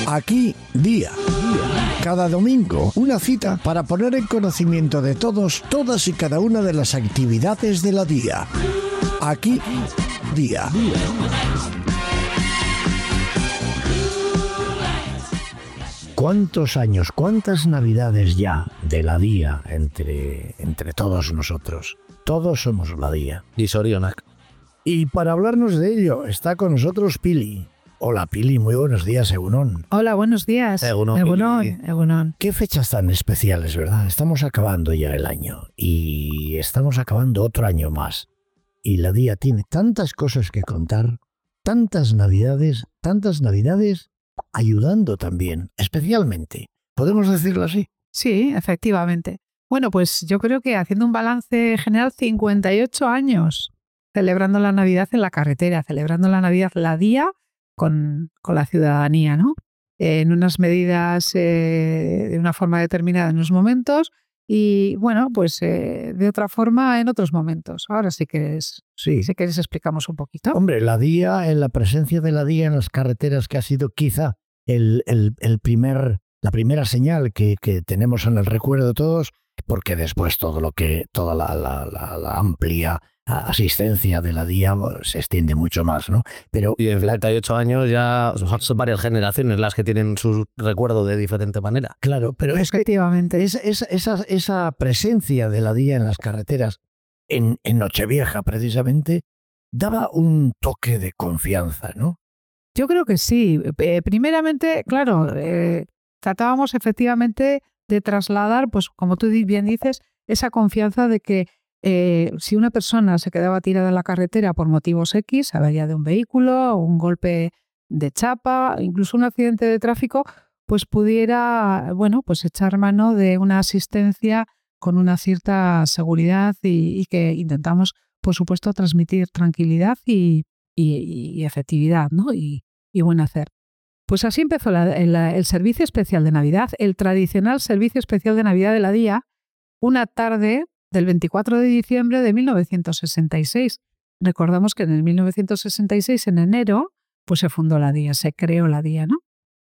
Aquí, Día. Cada domingo, una cita para poner en conocimiento de todos, todas y cada una de las actividades de la Día. Aquí, Día. ¿Cuántos años, cuántas navidades ya de la Día entre todos nosotros? Todos somos la Día. Y Sorionak. Y para hablarnos de ello está con nosotros Pili. Hola Pili, muy buenos días, Egunon. Hola, buenos días. Egunon. Qué fechas tan especiales, ¿verdad? Estamos acabando ya el año y estamos acabando otro año más. Y la Día tiene tantas cosas que contar, tantas navidades ayudando también, especialmente. ¿Podemos decirlo así? Sí, efectivamente. Bueno, pues yo creo que haciendo un balance general, 58 años celebrando la Navidad en la carretera, celebrando la Navidad, la Día con la ciudadanía, ¿no? En unas medidas de una forma determinada en unos momentos y, bueno, pues de otra forma en otros momentos. Ahora si quieres explicamos un poquito. Hombre, la Día, en la presencia de la Día en las carreteras, que ha sido quizá la primera señal que tenemos en el recuerdo de todos, porque después toda la amplia asistencia de la Día se extiende mucho más, ¿no? Pero Y en 38 años ya son varias generaciones las que tienen su recuerdo de diferente manera. claro, pero es que Efectivamente. esa presencia de la Día en las carreteras en Nochevieja precisamente daba un toque de confianza, ¿no? Yo creo que sí. Primeramente, claro, tratábamos efectivamente de trasladar, pues como tú bien dices, esa confianza de que si una persona se quedaba tirada en la carretera por motivos X, avería de un vehículo, un golpe de chapa, incluso un accidente de tráfico, pues pudiera, bueno, pues echar mano de una asistencia con una cierta seguridad y que intentamos, por supuesto, transmitir tranquilidad y efectividad, ¿no? Y buen hacer. Pues así empezó el servicio especial de Navidad, el tradicional servicio especial de Navidad de la Día, una tarde del 24 de diciembre de 1966. Recordamos que en el 1966, en enero, pues se fundó la Día, se creó la Día, ¿no?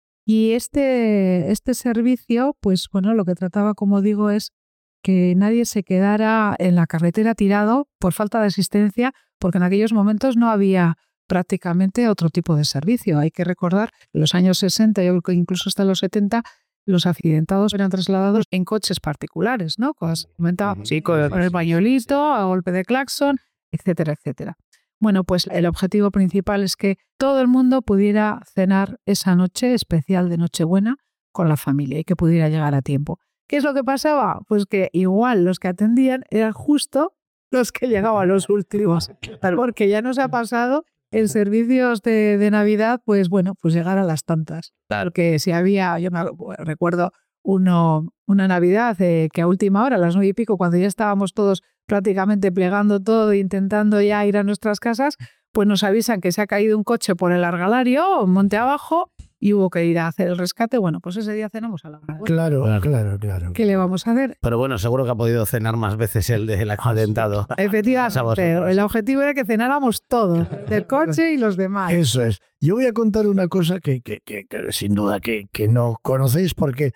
Y este servicio, pues bueno, lo que trataba, como digo, es que nadie se quedara en la carretera tirado por falta de asistencia, porque en aquellos momentos no había prácticamente otro tipo de servicio. Hay que recordar, en los años 60 y incluso hasta los 70, los accidentados eran trasladados en coches particulares, ¿no? Cosas que comentaba, sí, con el pañuelito, a golpe de claxon, etcétera, etcétera. Bueno, pues el objetivo principal es que todo el mundo pudiera cenar esa noche especial de Nochebuena con la familia y que pudiera llegar a tiempo. ¿Qué es lo que pasaba? Pues que igual los que atendían eran justo los que llegaban los últimos, porque ya nos ha pasado en servicios de Navidad, pues bueno, pues llegar a las tantas. Porque si había, recuerdo una Navidad que a última hora, a las 9:00 cuando ya estábamos todos prácticamente plegando todo, intentando ya ir a nuestras casas, pues nos avisan que se ha caído un coche por el Argalario, monte abajo, y hubo que ir a hacer el rescate. Bueno, pues ese día cenamos a la hora. Claro. ¿Qué le vamos a hacer? Pero bueno, seguro que ha podido cenar más veces el del accidentado. Efectivamente, el objetivo era que cenáramos todos, del coche y los demás. Eso es. Yo voy a contar una cosa que sin duda que no conocéis porque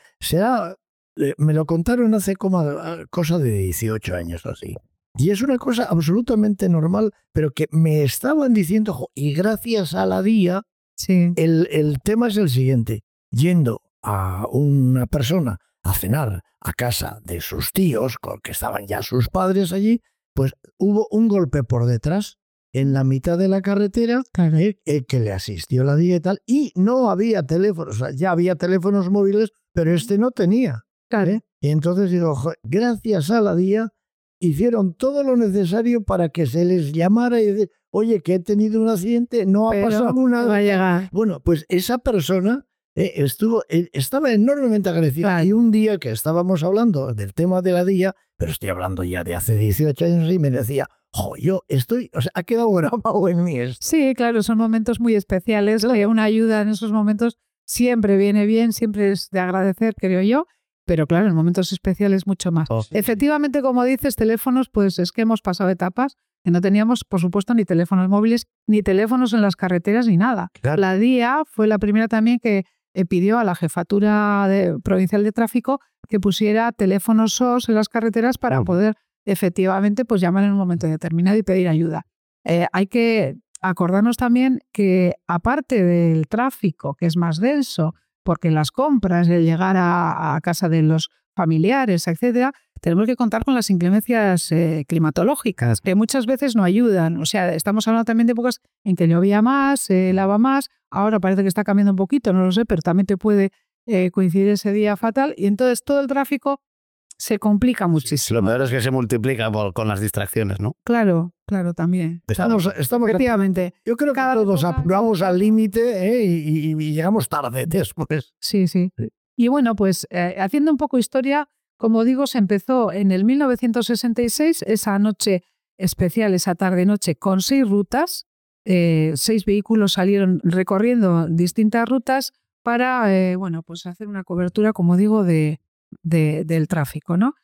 me lo contaron hace cosa de 18 años o así. Y es una cosa absolutamente normal, pero que me estaban diciendo, y gracias a la Día, sí. El tema es el siguiente. Yendo a una persona a cenar a casa de sus tíos, que estaban ya sus padres allí, pues hubo un golpe por detrás en la mitad de la carretera, Claro. que le asistió la Día y tal, y no había teléfonos, o sea, ya había teléfonos móviles, pero este no tenía. Claro. Y entonces digo, gracias a la Día hicieron todo lo necesario para que se les llamara y decir, oye, que he tenido un accidente, no ha pasado nada. Va a llegar. Bueno, pues esa persona estaba enormemente agradecida. Claro. Y un día que estábamos hablando del tema de la Día, pero estoy hablando ya de hace 18 años, y me decía, ha quedado grabado en mí esto. Sí, claro, son momentos muy especiales. Una ayuda en esos momentos siempre viene bien, siempre es de agradecer, creo yo. Pero claro, en momentos especiales mucho más. Efectivamente, como dices, teléfonos, pues es que hemos pasado etapas que no teníamos, por supuesto, ni teléfonos móviles, ni teléfonos en las carreteras, ni nada. Claro. La Día fue la primera también que pidió a la Jefatura Provincial de Tráfico que pusiera teléfonos SOS en las carreteras para poder efectivamente pues llamar en un momento determinado y pedir ayuda. Hay que acordarnos también que aparte del tráfico, que es más denso, porque las compras, el llegar a casa de los familiares, etcétera, tenemos que contar con las inclemencias climatológicas, que muchas veces no ayudan. O sea, estamos hablando también de épocas en que llovía más, se helaba más, ahora parece que está cambiando un poquito, no lo sé, pero también te puede coincidir ese día fatal, y entonces todo el tráfico se complica muchísimo. Lo peor es que se multiplica con las distracciones, ¿no? Claro, claro, también. Estamos Efectivamente. Yo creo que todos apuramos al límite y llegamos tarde después. Sí. Y bueno, pues haciendo un poco historia, como digo, se empezó en el 1966, esa noche especial, esa tarde-noche, con 6 rutas. 6 vehículos salieron recorriendo distintas rutas para pues hacer una cobertura, como digo, del tráfico, ¿no?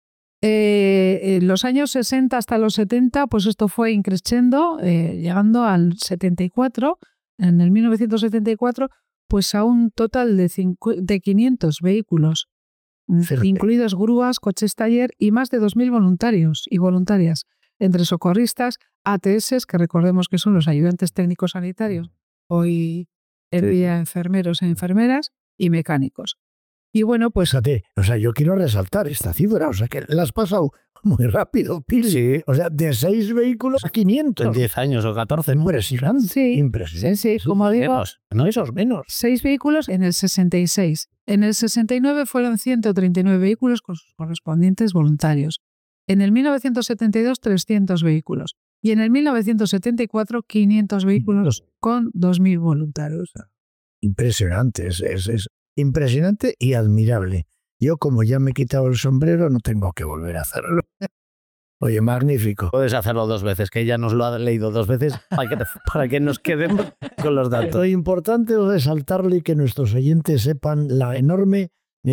En los años 60 hasta los 70, pues esto fue increciendo, llegando al 74. En el 1974, pues a un total de 500 vehículos, incluidos grúas, coches taller y más de 2.000 voluntarios y voluntarias, entre socorristas, ATS, que recordemos que son los ayudantes técnicos sanitarios, hoy en día enfermeros e enfermeras, y mecánicos. Y bueno, pues... Fíjate, o sea, yo quiero resaltar esta cifra, o sea, que la has pasado muy rápido, Pili. Sí. O sea, de 6 vehículos a 500. En 10 años o 14. Impresionante. Sí. Impresionante. Sí, como digo, Menos, no esos menos. 6 vehículos en el 66. En el 69 fueron 139 vehículos con sus correspondientes voluntarios. En el 1972, 300 vehículos. Y en el 1974, 500 vehículos con 2.000 voluntarios. Impresionante, es impresionante y admirable. Yo, como ya me he quitado el sombrero, no tengo que volver a hacerlo. Oye, magnífico. Puedes hacerlo 2 veces, que ella nos lo ha leído 2 veces para que nos quedemos con los datos. Lo importante es resaltarle y que nuestros oyentes sepan la enorme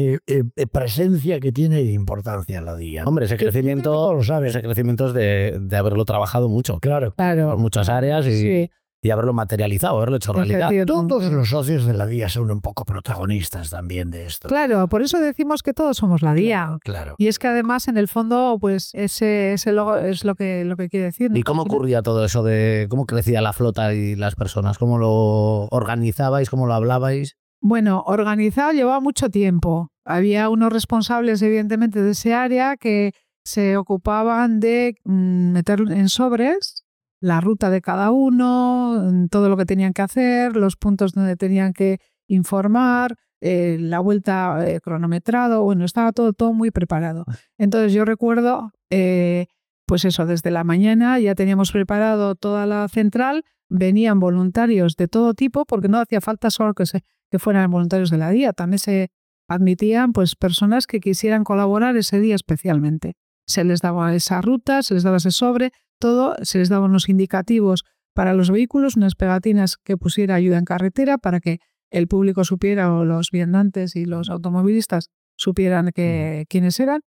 presencia que tiene y importancia la DIA. Hombre, ese crecimiento, lo sabes. ese crecimiento es de haberlo trabajado mucho. Claro. Por muchas áreas Sí. y haberlo materializado, haberlo hecho realidad. Todos los socios de la DIA son un poco protagonistas también de esto. Claro, por eso decimos que todos somos la DIA. Claro. Y es que además, en el fondo, pues ese logo es lo que quiere decir, ¿no? ¿Y cómo ocurría todo eso de cómo crecía la flota y las personas? ¿Cómo lo organizabais? ¿Cómo lo hablabais? Bueno, organizado llevaba mucho tiempo. Había unos responsables, evidentemente, de ese área que se ocupaban de meter en sobres la ruta de cada uno, todo lo que tenían que hacer, los puntos donde tenían que informar, la vuelta cronometrado, bueno, estaba todo muy preparado. Entonces yo recuerdo, pues eso, desde la mañana ya teníamos preparado toda la central, venían voluntarios de todo tipo, porque no hacía falta solo que fueran voluntarios de la DIA, también se admitían pues personas que quisieran colaborar ese día especialmente. Se les daba esa ruta, se les daba ese sobre, todo, se les daban unos indicativos para los vehículos, unas pegatinas que pusiera ayuda en carretera para que el público supiera, o los viandantes y los automovilistas supieran quiénes eran.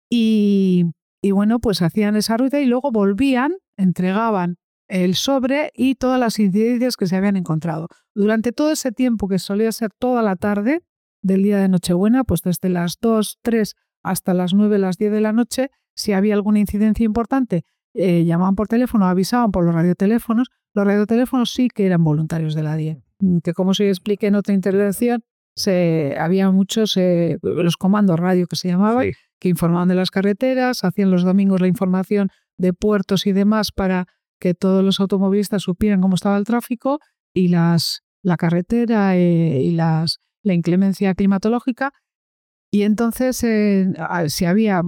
Y bueno, pues hacían esa ruta y luego volvían, entregaban el sobre y todas las incidencias que se habían encontrado. Durante todo ese tiempo, que solía ser toda la tarde del día de Nochebuena, pues desde las 2, 3 hasta las 9, las 10 de la noche, si había alguna incidencia importante, llamaban por teléfono, avisaban por los radioteléfonos. Los radioteléfonos sí que eran voluntarios de la DIA, que como se expliqué en otra intervención, había muchos, los comandos radio que se llamaban, sí, que informaban de las carreteras, hacían los domingos la información de puertos y demás para que todos los automovilistas supieran cómo estaba el tráfico y la carretera y la inclemencia climatológica. Y entonces, si había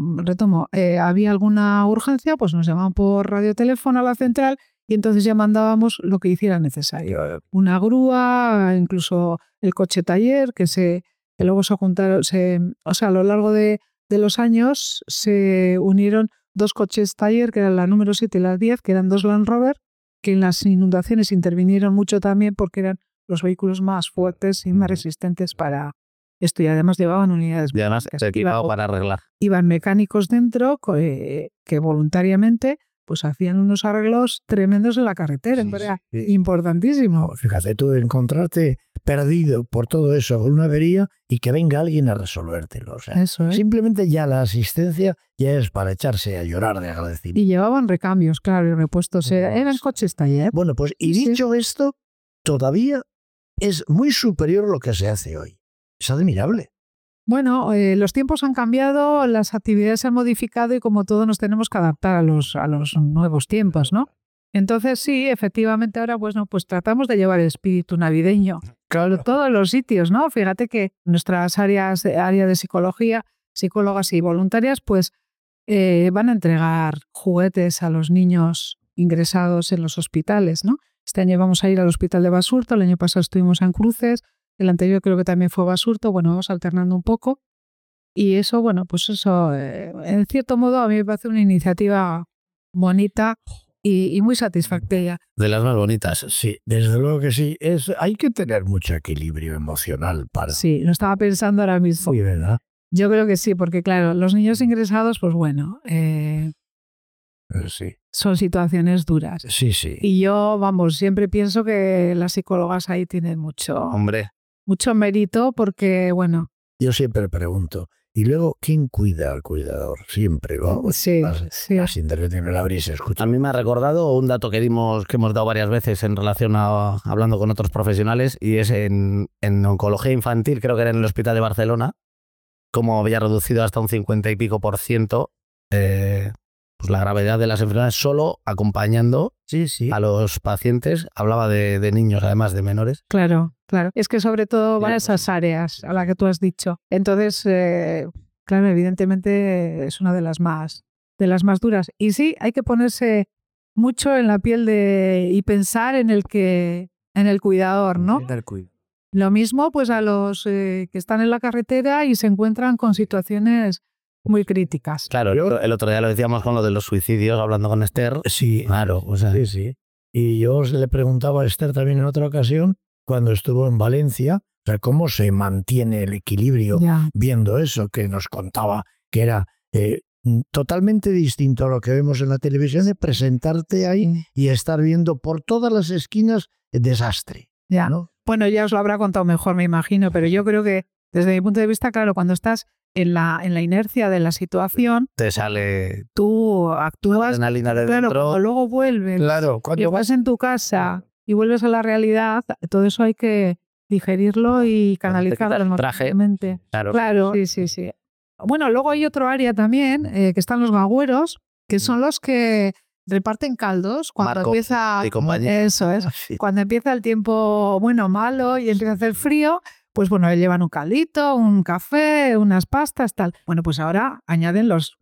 alguna urgencia, pues nos llamaban por radioteléfono a la central y entonces ya mandábamos lo que hiciera necesario. Una grúa, incluso el coche taller, que luego se juntaron, a lo largo de los años se unieron 2 coches taller, que eran la número 7 y la 10, que eran 2 Land Rover, que en las inundaciones intervinieron mucho también porque eran los vehículos más fuertes y más resistentes para esto, y además llevaban unidades. Y además se equipaba para arreglar. Iban mecánicos dentro que voluntariamente pues hacían unos arreglos tremendos en la carretera, importantísimo. Fíjate tú, encontrarte perdido por todo eso, con una avería y que venga alguien a resolvértelo. O sea, eso, simplemente ya la asistencia ya es para echarse a llorar de agradecimiento. Y llevaban recambios, claro, y repuestos. Eran coches taller. Bueno, pues y dicho esto, todavía es muy superior a lo que se hace hoy. Es admirable. Bueno, los tiempos han cambiado, las actividades se han modificado y como todo nos tenemos que adaptar a los nuevos tiempos, ¿no? Entonces sí, efectivamente ahora pues tratamos de llevar el espíritu navideño a todos los sitios, ¿no? Fíjate que nuestras área de psicología, psicólogas y voluntarias, pues van a entregar juguetes a los niños ingresados en los hospitales, ¿no? Este año vamos a ir al hospital de Basurto, el año pasado estuvimos en Cruces, el anterior creo que también fue Basurto, bueno, vamos alternando un poco. Y eso, bueno, pues eso, en cierto modo a mí me parece una iniciativa bonita y muy satisfactoria. De las más bonitas. Sí, desde luego que sí. Hay que tener mucho equilibrio emocional para... Sí, lo estaba pensando ahora mismo. Sí, ¿verdad? Yo creo que sí, porque claro, los niños ingresados, pues bueno, sí. Son situaciones duras. Sí, sí. Y yo, vamos, siempre pienso que las psicólogas ahí tienen mucho mérito porque, bueno... Yo siempre pregunto, ¿y luego quién cuida al cuidador? Siempre, vamos. Sí, las intervenciones la brisa, escucha. A mí me ha recordado un dato que hemos dado varias veces en relación a hablando con otros profesionales, y es en oncología infantil, creo que era en el Hospital de Barcelona, como había reducido hasta un 50 y pico % pues la gravedad de las enfermedades solo acompañando a los pacientes. Hablaba de niños, además de menores. Claro. Es que sobre todo van a esas áreas a las que tú has dicho. Entonces, claro, evidentemente es una de las más duras. Y sí, hay que ponerse mucho en la piel y pensar en el cuidador, ¿no? Lo mismo pues a los que están en la carretera y se encuentran con situaciones muy críticas. Claro, el otro día lo decíamos con lo de los suicidios, hablando con Esther. Sí, claro. O sea, sí. Y yo le preguntaba a Esther también en otra ocasión, cuando estuvo en Valencia, o sea, cómo se mantiene el equilibrio viendo eso, que nos contaba que era totalmente distinto a lo que vemos en la televisión, de presentarte ahí y estar viendo por todas las esquinas el desastre. Ya. ¿No? Bueno, ya os lo habrá contado mejor, me imagino, pero yo creo que desde mi punto de vista, claro, cuando estás en la inercia de la situación, te sale... Tú actúas, claro, cuando luego vuelves, cuando vas en tu casa y vuelves a la realidad, todo eso hay que digerirlo y canalizarlo emocionalmente. Claro, sí. Bueno, luego hay otro área también, que están los gagüeros, que son los que reparten caldos cuando empieza... Eso es. Sí. Cuando empieza el tiempo, malo y empieza a hacer frío, pues bueno, llevan un caldito, un café, unas pastas, tal. Bueno, pues ahora añaden los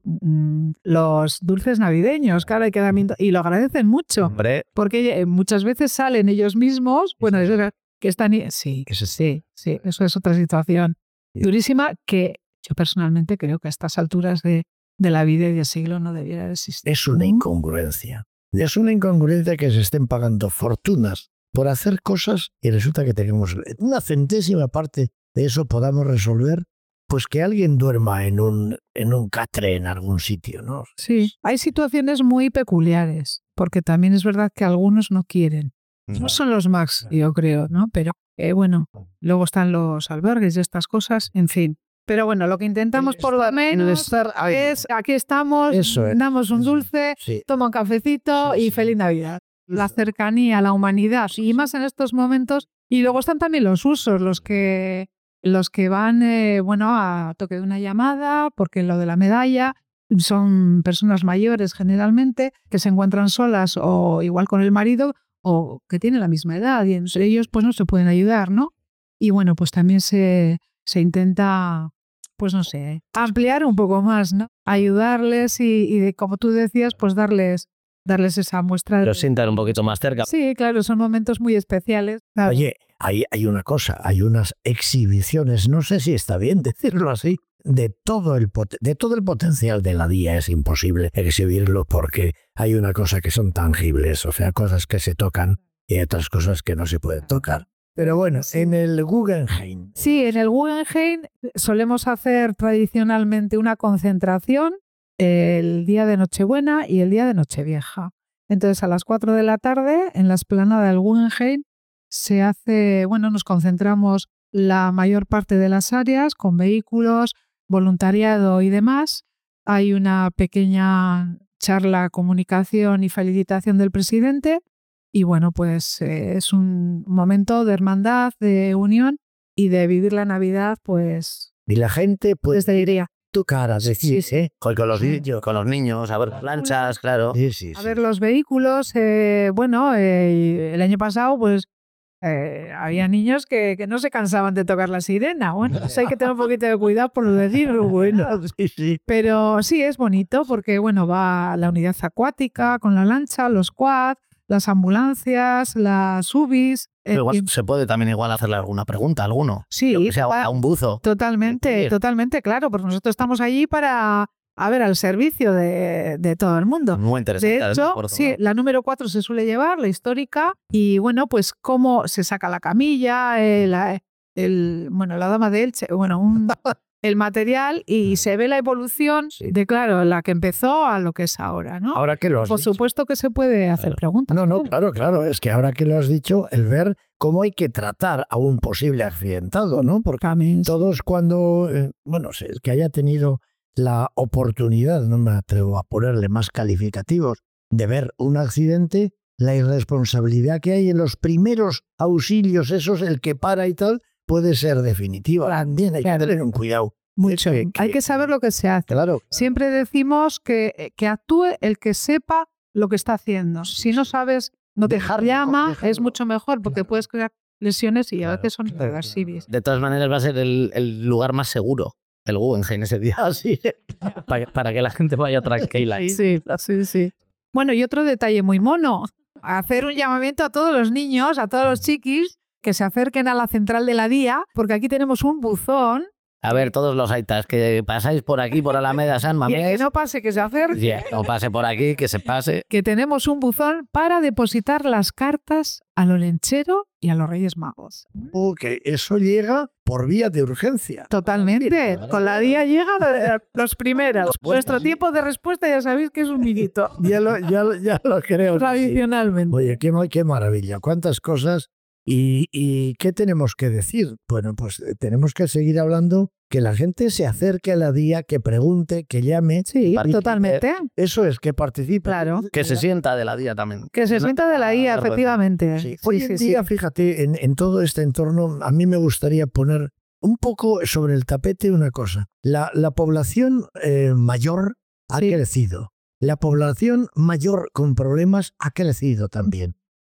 dulces navideños, claro, y lo agradecen mucho. Hombre. Porque muchas veces salen ellos mismos, que están... Sí, eso es otra situación durísima que yo personalmente creo que a estas alturas de la vida y del siglo no debiera existir. Es una incongruencia. Es una incongruencia que se estén pagando fortunas por hacer cosas y resulta que tenemos una centésima parte de eso podamos resolver, pues que alguien duerma en un catre en algún sitio, ¿no? Sí, hay situaciones muy peculiares, porque también es verdad que algunos no quieren. No son los más, yo creo, ¿no? Pero bueno, luego están los albergues y estas cosas, en fin. Pero bueno, lo que intentamos por lo menos es, aquí estamos, damos un dulce, toma un cafecito y feliz Navidad. La cercanía, la humanidad, y más en estos momentos. Y luego están también los usos, los que van a toque de una llamada, porque lo de la medalla son personas mayores generalmente, que se encuentran solas o igual con el marido, o que tienen la misma edad, y entre ellos pues no se pueden ayudar, ¿no? Y bueno, pues también se intenta, pues no sé, ampliar un poco más, ¿no? Ayudarles y como tú decías, pues darles esa muestra. Los sientan un poquito más cerca. Sí, claro, son momentos muy especiales. Claro. Oye, hay una cosa, hay unas exhibiciones, no sé si está bien decirlo así, de todo el potencial de la día. Es imposible exhibirlo porque hay una cosa que son tangibles, o sea, cosas que se tocan y otras cosas que no se pueden tocar. Pero bueno, en el Guggenheim. Sí, en el Guggenheim solemos hacer tradicionalmente una concentración el día de Nochebuena y el día de Nochevieja. Entonces, a las 4 de la tarde, en la explanada del Guggenheim, se hace, nos concentramos la mayor parte de las áreas con vehículos, voluntariado y demás. Hay una pequeña charla, comunicación y felicitación del presidente. Y pues es un momento de hermandad, de unión y de vivir la Navidad, pues. Y la gente, pues, te diría. Tu cara, decir, Sí. Con los niños, a ver planchas, claro. Sí. A ver los vehículos. El año pasado, pues, había niños que no se cansaban de tocar la sirena. Pues hay que tener un poquito de cuidado por lo decirlo. Sí. Pero sí, es bonito porque, va la unidad acuática con la lancha, los quad, las ambulancias, las UBIs. Igual se puede también hacerle alguna pregunta a alguno. Sí, que sea a un buzo. Totalmente, claro, porque nosotros estamos allí para, al servicio de todo el mundo. Muy interesante. De hecho, sí, la número 4 se suele llevar, la histórica, y pues cómo se saca la camilla, la dama de Elche, el material, y se ve la evolución de, claro, la que empezó a lo que es ahora, ¿no? Ahora que lo has Por dicho. supuesto que se puede hacer preguntas. No, claro, es que ahora que lo has dicho, el ver cómo hay que tratar a un posible accidentado, ¿no? Porque todos cuando, el que haya tenido la oportunidad, no me atrevo a ponerle más calificativos, de ver un accidente, la irresponsabilidad que hay en los primeros auxilios, esos, el que para y tal, puede ser definitiva. También hay que tener un cuidado. Mucho. Hay que saber lo que se hace. Claro. Siempre decimos que actúe el que sepa lo que está haciendo. Si no sabes, no te llama, es mucho mejor porque puedes crear lesiones y a veces son irreversibles. De todas maneras va a ser el lugar más seguro, el Guggenheim ese día. Sí. para que la gente vaya tranquila. Sí. Y otro detalle muy mono, hacer un llamamiento a todos los niños, a todos los chiquis, que se acerquen a la central de la DIA, porque aquí tenemos un buzón. A ver, todos los aitas que pasáis por aquí, por Alameda San Mamés. Que no pase, que se acerque. No pase por aquí, que se pase. Que tenemos un buzón para depositar las cartas al Olenchero y a los Reyes Magos. Que eso llega por vía de urgencia. Totalmente. Con la DIA llegan los primeros. Nuestro tiempo de respuesta ya sabéis que es un minuto. Ya lo creo. Tradicionalmente. Oye, qué maravilla. Cuántas cosas. ¿Y qué tenemos que decir? Bueno, pues tenemos que seguir hablando, que la gente se acerque a la DIA, que pregunte, que llame. Sí, totalmente. Eso es, que participe. Claro. Que se sienta de la DIA también. Que se sienta de la DIA, efectivamente. Sí. Hoy en día, fíjate, en todo este entorno, a mí me gustaría poner un poco sobre el tapete una cosa. La población mayor ha crecido. La población mayor con problemas ha crecido también.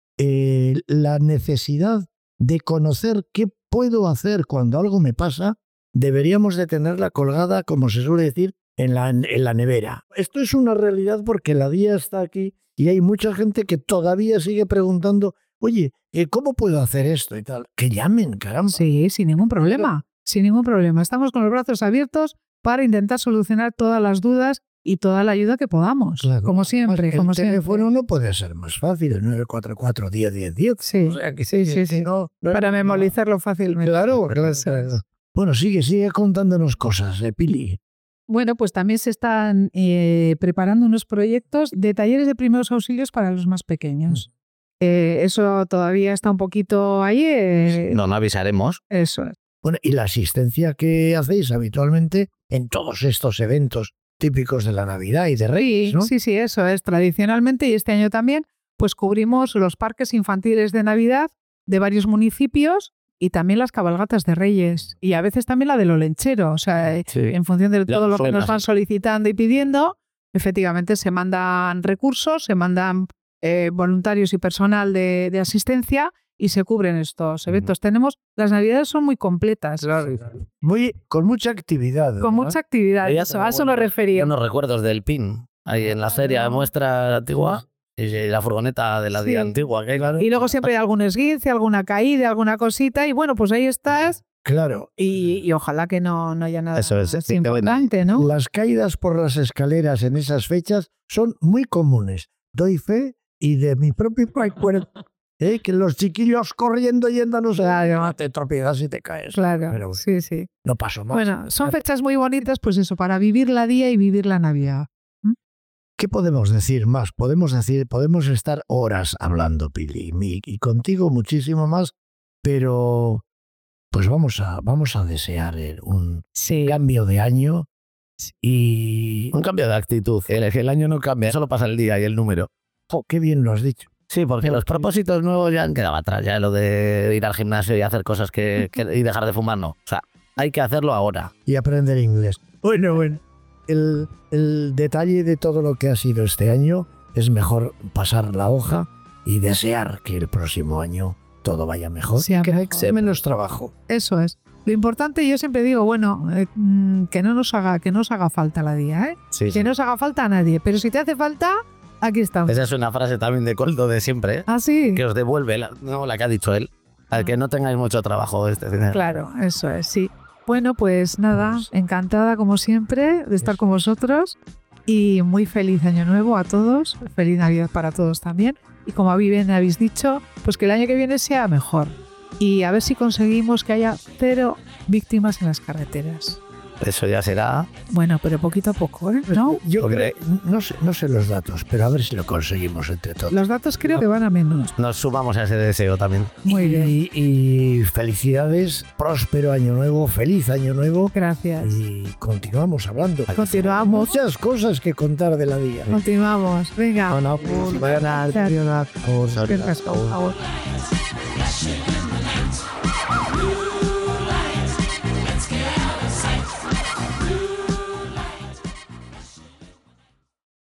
La necesidad de conocer qué puedo hacer cuando algo me pasa, deberíamos de tenerla colgada, como se suele decir, en la nevera. Esto es una realidad porque la DIA está aquí y hay mucha gente que todavía sigue preguntando, oye, ¿cómo puedo hacer esto y tal? Que llamen, caramba. Sí, sin ningún problema. Sin ningún problema. Estamos con los brazos abiertos para intentar solucionar todas las dudas y toda la ayuda que podamos, como siempre. El teléfono no puede ser más fácil, el 944 10 10 10. Sí, o sea, que sí. No, para memorizarlo fácilmente. Claro. Bueno, sigue contándonos cosas, Pili. Bueno, pues también se están preparando unos proyectos de talleres de primeros auxilios para los más pequeños. Eso todavía está un poquito ahí. No avisaremos. Eso es. Bueno, y la asistencia que hacéis habitualmente en todos estos eventos típicos de la Navidad y de Reyes, ¿no? Sí, eso es. Tradicionalmente, y este año también, pues cubrimos los parques infantiles de Navidad de varios municipios y también las cabalgatas de Reyes. Y a veces también la del Olenchero. O sea, en función de todo lo que nos van solicitando y pidiendo, efectivamente se mandan recursos, se mandan voluntarios y personal de asistencia y se cubren estos eventos. Las Navidades son muy completas. Con mucha actividad. ¿verdad? Con mucha actividad, a eso nos refería. Unos recuerdos del PIN, ahí en la feria de muestra antigua, y la furgoneta de la DIA antigua. Y luego siempre hay algún esguince, alguna caída, alguna cosita, y bueno, pues ahí estás. Claro. Y ojalá que no haya nada importante, ¿no? Las caídas por las escaleras en esas fechas son muy comunes. Doy fe y de mi propio recuerdo. Que los chiquillos corriendo yéndonos, te tropiezas y te caes. Claro, pero sí. No pasó más. Bueno, son fechas muy bonitas, pues eso, para vivir la DIA y vivir la Navidad. ¿Qué podemos decir más? Podemos estar horas hablando, Pili, y contigo muchísimo más, pero pues vamos a desear un cambio de año y un cambio de actitud. El año no cambia, solo pasa el día y el número. Qué bien lo has dicho. Sí, porque los propósitos nuevos ya han quedado atrás, ya lo de ir al gimnasio y hacer cosas y dejar de fumar, no. O sea, hay que hacerlo ahora. Y aprender inglés. Bueno. El detalle de todo lo que ha sido este año es mejor pasar la hoja y desear que el próximo año todo vaya mejor, que sea menos trabajo. Eso es. Lo importante, yo siempre digo, bueno, que no nos haga falta la día, ¿eh? Sí, que no nos haga falta a nadie. Pero si te hace falta, aquí estamos. Esa es una frase también de Coldo de siempre, ¿eh? ¿Ah, sí? Que os devuelve la que ha dicho él. Al que no tengáis mucho trabajo este final. Claro, eso es, sí. Bueno, pues nada, encantada como siempre de estar con vosotros y muy feliz año nuevo a todos, feliz Navidad para todos también y como bien habéis dicho, pues que el año que viene sea mejor y a ver si conseguimos que haya 0 víctimas en las carreteras. Eso ya será... Bueno, pero poquito a poco, ¿eh? ¿No? Yo no sé los datos, pero a ver si lo conseguimos entre todos. Los datos creo que van a menos. Nos sumamos a ese deseo también. Muy bien. Y felicidades, próspero año nuevo, feliz año nuevo. Gracias. Y continuamos hablando. Continuamos. Muchas cosas que contar de la vida. Continuamos. Venga. Buenas. Gracias. Por favor.